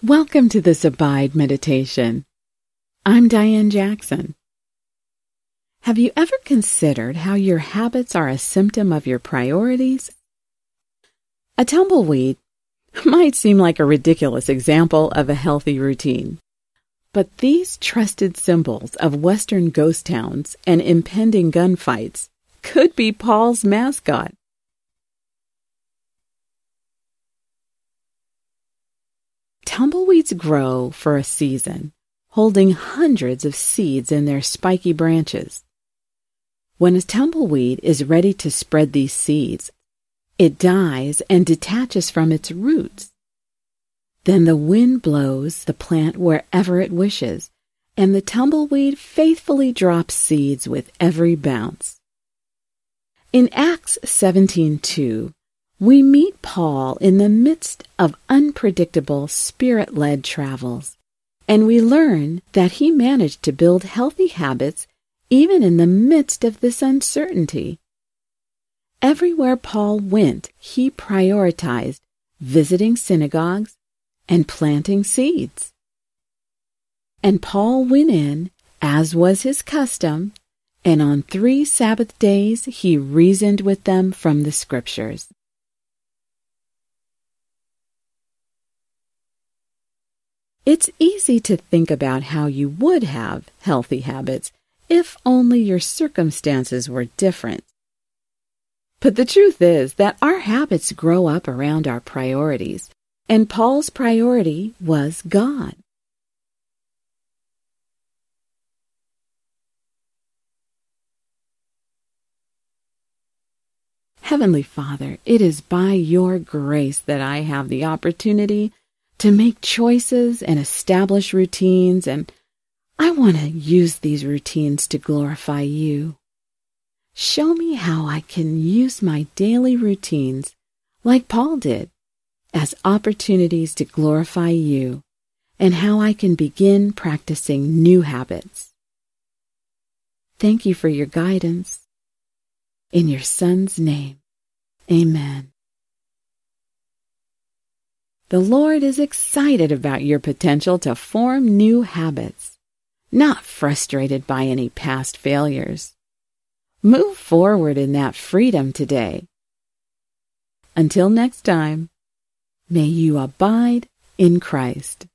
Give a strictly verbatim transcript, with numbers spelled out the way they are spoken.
Welcome to this Abide Meditation. I'm Diane Jackson. Have you ever considered how your habits are a symptom of your priorities? A tumbleweed might seem like a ridiculous example of a healthy routine, but these trusted symbols of Western ghost towns and impending gunfights could be Paul's mascot. Tumbleweeds grow for a season, holding hundreds of seeds in their spiky branches. When a tumbleweed is ready to spread these seeds, it dies and detaches from its roots. Then the wind blows the plant wherever it wishes, and the tumbleweed faithfully drops seeds with every bounce. In Acts seventeen two, we meet Paul in the midst of unpredictable Spirit-led travels, and we learn that he managed to build healthy habits even in the midst of this uncertainty. Everywhere Paul went, he prioritized visiting synagogues and planting seeds. And Paul went in, as was his custom, and on three Sabbath days he reasoned with them from the Scriptures. It's easy to think about how you would have healthy habits if only your circumstances were different. But the truth is that our habits grow up around our priorities, and Paul's priority was God. Heavenly Father, it is by your grace that I have the opportunity to make choices and establish routines, and I want to use these routines to glorify you. Show me how I can use my daily routines, like Paul did, as opportunities to glorify you, and how I can begin practicing new habits. Thank you for your guidance. In your Son's name, amen. The Lord is excited about your potential to form new habits, not frustrated by any past failures. Move forward in that freedom today. Until next time, may you abide in Christ.